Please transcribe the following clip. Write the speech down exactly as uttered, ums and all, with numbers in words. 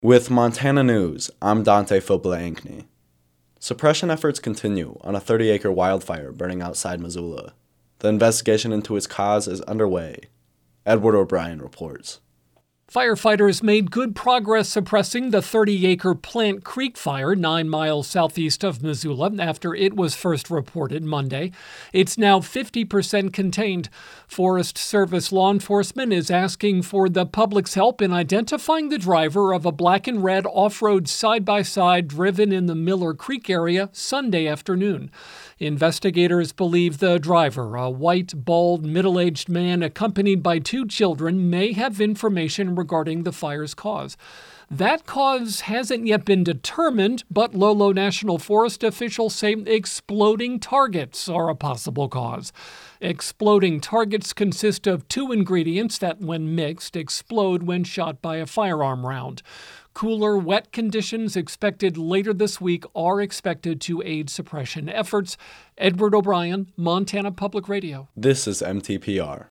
With Montana News, I'm Dante Fobla-Ankney. Suppression efforts continue on a thirty-acre wildfire burning outside Missoula. The investigation into its cause is underway. Edward O'Brien reports. Firefighters made good progress suppressing the thirty-acre Plant Creek fire nine miles southeast of Missoula after it was first reported Monday. It's now fifty percent contained. Forest Service law enforcement is asking for the public's help in identifying the driver of a black and red off-road side-by-side driven in the Miller Creek area Sunday afternoon. Investigators believe the driver, a white, bald, middle-aged man accompanied by two children, may have information regarding the fire's cause. That cause hasn't yet been determined, but Lolo National Forest officials say exploding targets are a possible cause. Exploding targets consist of two ingredients that, when mixed, explode when shot by a firearm round. Cooler, wet conditions expected later this week are expected to aid suppression efforts. Edward O'Brien, Montana Public Radio. This is M T P R.